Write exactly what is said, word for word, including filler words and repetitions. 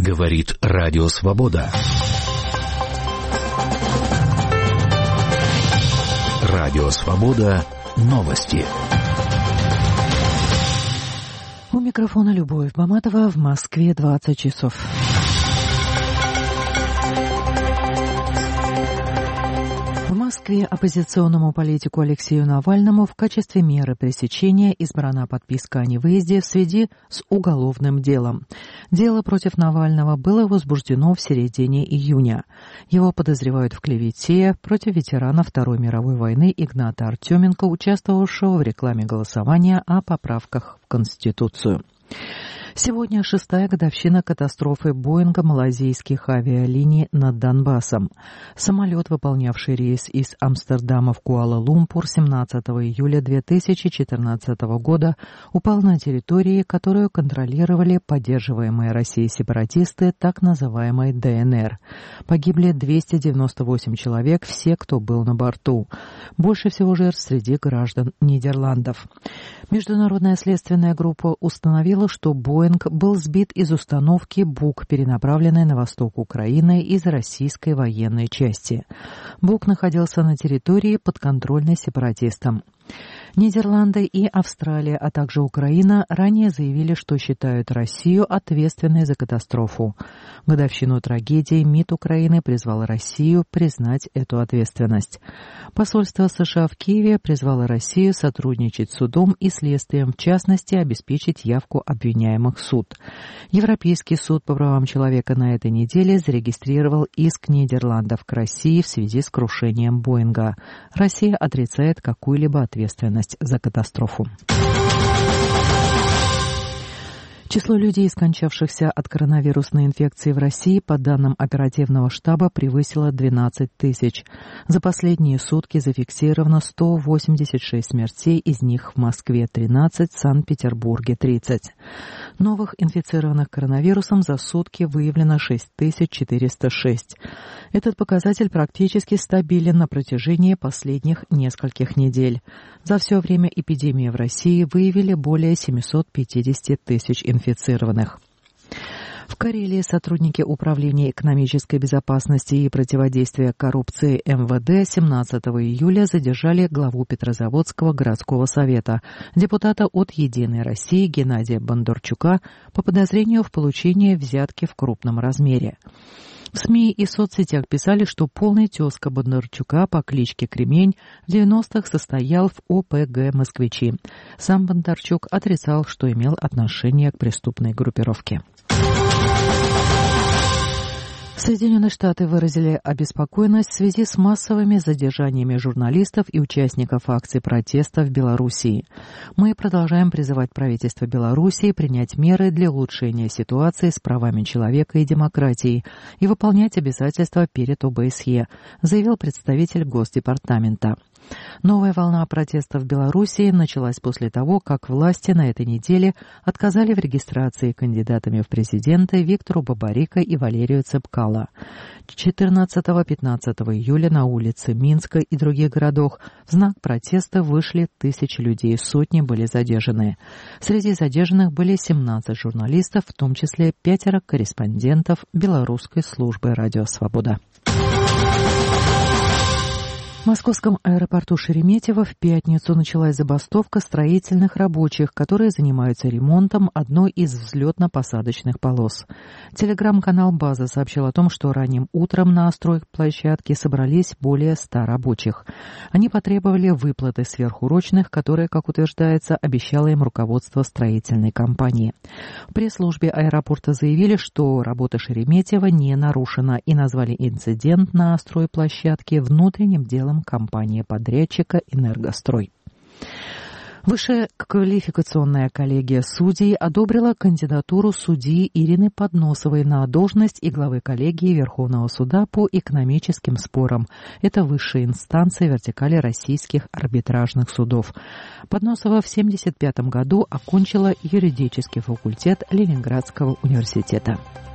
Говорит Радио Свобода. Радио Свобода. Новости. У микрофона Любовь Баматова. В Москве двадцать часов. В Москве оппозиционному политику Алексею Навальному в качестве меры пресечения избрана подписка о невыезде в связи с уголовным делом. Дело против Навального было возбуждено в середине июня. Его подозревают в клевете против ветерана Второй мировой войны Игната Артеменко, участвовавшего в рекламе голосования о поправках в Конституцию. Сегодня шестая годовщина катастрофы Боинга малайзийских авиалиний над Донбассом. Самолет, выполнявший рейс из Амстердама в Куала-Лумпур семнадцатого июля две тысячи четырнадцатого года, упал на территории, которую контролировали поддерживаемые Россией сепаратисты, так называемой ДНР. Погибли двести девяносто восемь человек, все, кто был на борту. Больше всего жертв среди граждан Нидерландов. Международная следственная группа установила, что Боинг был сбит из установки Бук, перенаправленной на восток Украины из российской военной части. Бук находился на территории, подконтрольной сепаратистам. Нидерланды и Австралия, а также Украина ранее заявили, что считают Россию ответственной за катастрофу. В годовщину трагедии МИД Украины призвал Россию признать эту ответственность. Посольство США в Киеве призвало Россию сотрудничать с судом и следствием, в частности, обеспечить явку обвиняемых в суд. Европейский суд по правам человека на этой неделе зарегистрировал иск Нидерландов к России в связи с крушением Боинга. Россия отрицает какую-либо ответственность за катастрофу. Число людей, скончавшихся от коронавирусной инфекции в России, по данным оперативного штаба, превысило двенадцать тысяч. За последние сутки зафиксировано сто восемьдесят шесть смертей, из них в Москве тринадцать, в Санкт-Петербурге тридцать. Новых инфицированных коронавирусом за сутки выявлено шесть тысяч четыреста шесть. Этот показатель практически стабилен на протяжении последних нескольких недель. За все время эпидемии в России выявили более семьсот пятьдесят тысяч инфицированных. В Карелии сотрудники Управления экономической безопасности и противодействия коррупции эм вэ дэ семнадцатого июля задержали главу Петрозаводского городского совета, депутата от «Единой России» Геннадия Бондарчука по подозрению в получении взятки в крупном размере. В СМИ и соцсетях писали, что полный тезка Бондарчука по кличке Кремень в девяностых состоял в о пэ гэ «Москвичи». Сам Бондарчук отрицал, что имел отношение к преступной группировке. Соединенные Штаты выразили обеспокоенность в связи с массовыми задержаниями журналистов и участников акций протеста в Белоруссии. Мы продолжаем призывать правительство Белоруссии принять меры для улучшения ситуации с правами человека и демократией и выполнять обязательства перед о бэ эс е, заявил представитель Госдепартамента. Новая волна протестов в Белоруссии началась после того, как власти на этой неделе отказали в регистрации кандидатами в президенты Виктору Бабарико и Валерию Цепкало. четырнадцатого-пятнадцатого июля на улице Минска и других городах в знак протеста вышли тысячи людей, сотни были задержаны. Среди задержанных были семнадцать журналистов, в том числе пятеро корреспондентов Белорусской службы «Радио Свобода». В московском аэропорту Шереметьево в пятницу началась забастовка строительных рабочих, которые занимаются ремонтом одной из взлетно-посадочных полос. Телеграм-канал «База» сообщил о том, что ранним утром на стройплощадке собрались более ста рабочих. Они потребовали выплаты сверхурочных, которые, как утверждается, обещало им руководство строительной компании. В пресс-службе аэропорта заявили, что работа Шереметьево не нарушена, и назвали инцидент на стройплощадке внутренним делом компании-подрядчика «Энергострой». Высшая квалификационная коллегия судей одобрила кандидатуру судьи Ирины Подносовой на должность и главы коллегии Верховного суда по экономическим спорам. Это высшая инстанция вертикали российских арбитражных судов. Подносова в семьдесят пятом году окончила юридический факультет Ленинградского университета.